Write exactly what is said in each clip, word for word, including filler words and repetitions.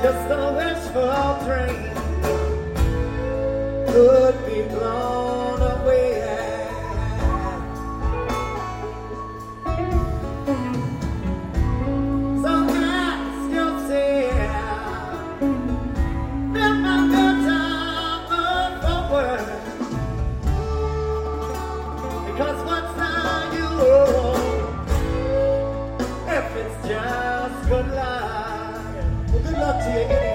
just a wishful dream could be blown away. So ask yourself, if my good time move forward, because what's now you if it's just good luck. Well, good luck to you anyhow.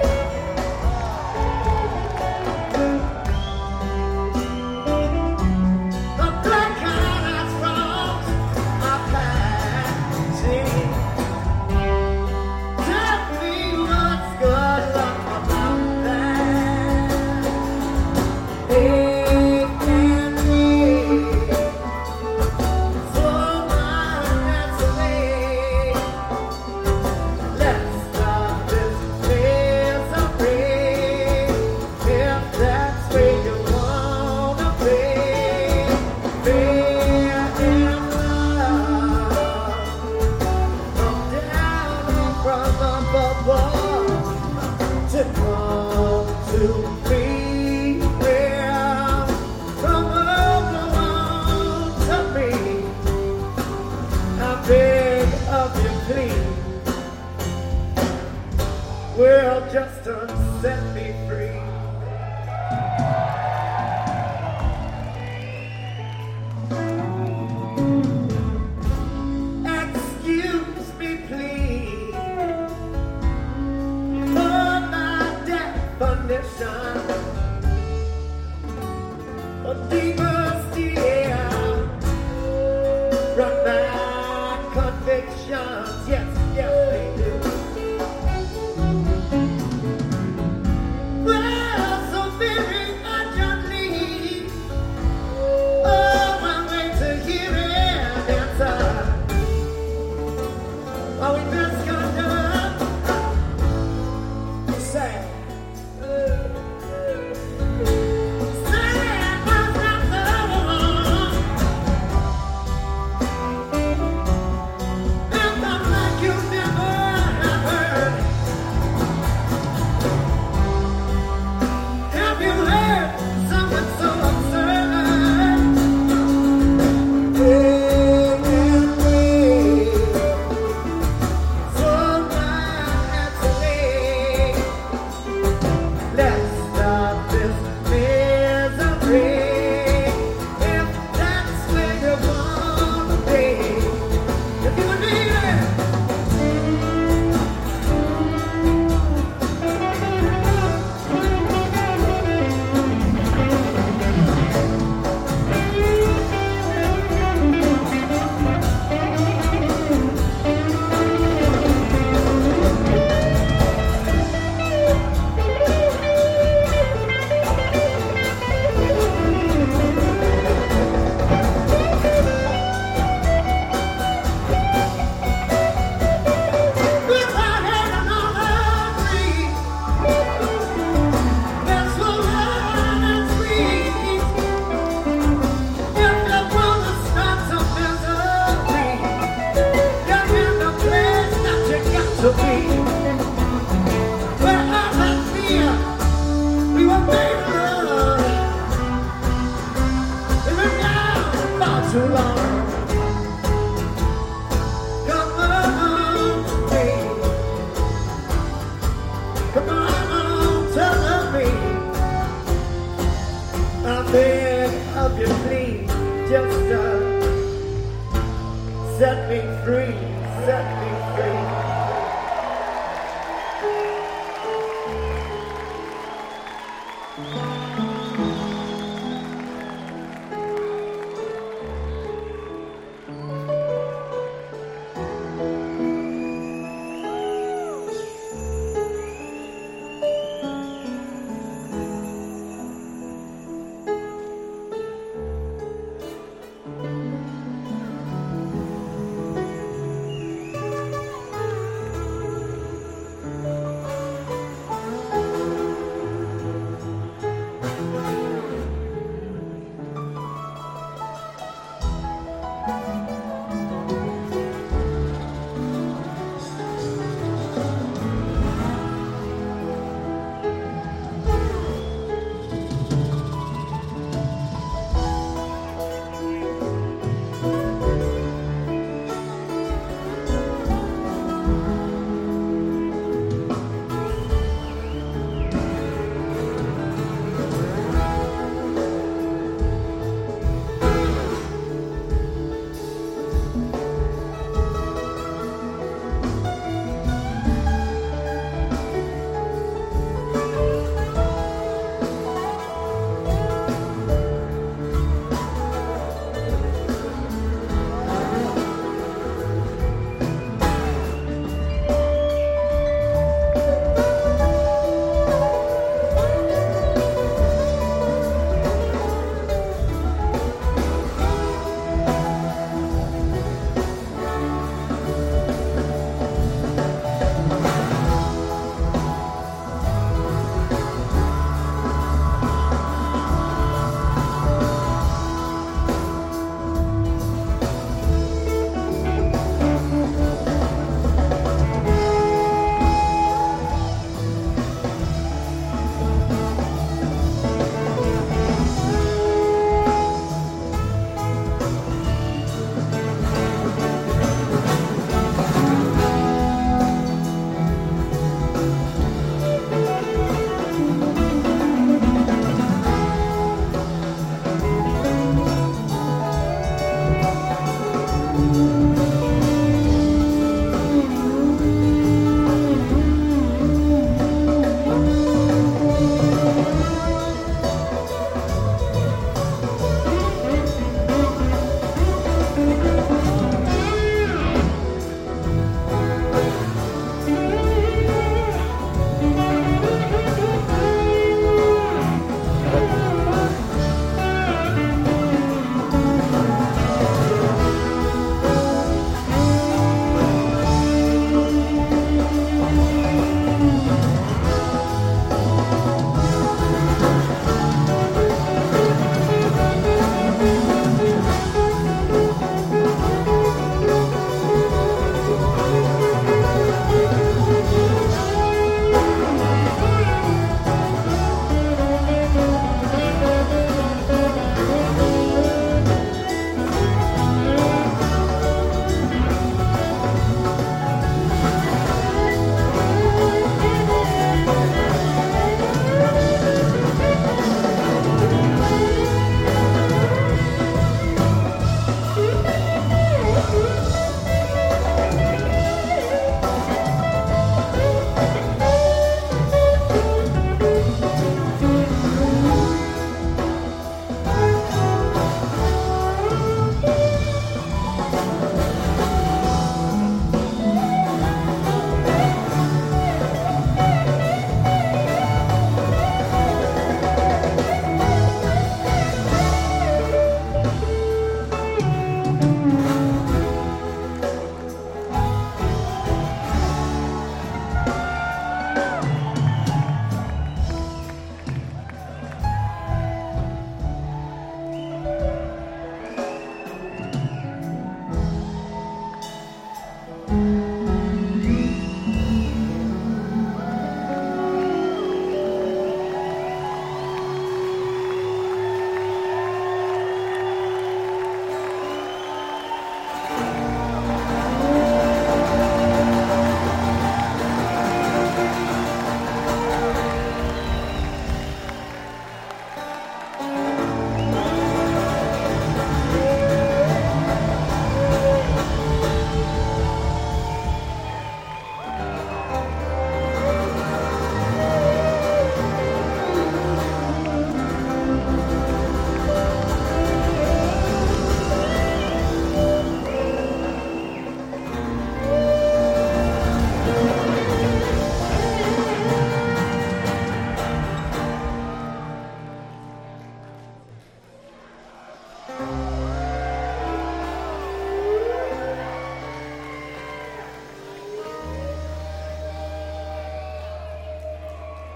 The black cat has crossed my path. Tell me what's good luck about that. It can be so much that's away. Let's stop this misery. If that's where you wanna be, fair and love. Come down from above to come to me. Where from alone to me, I beg of you, please. Well, just to set me free. Excuse me, please, for my definition of demons, dear, from my convictions. Yes, yes, they do. Well, so very urgently, oh, I wait to hear an answer. Are we best conduct? Say, say was not the one. If I'm like you never have heard, have you heard something so absurd? Hey, hey, so much at stake. Let's stop this misery. If that's where you wanna be, if you would be there. If I had another dream, that's so loud and sweet. If the world is not so misery, you're in the place that you got to be. Where I had fear, we were made to run. We've been down far too long. Come on, baby. Come on, tell me. I beg of you, please, just uh, set me free, set me free. Thank you.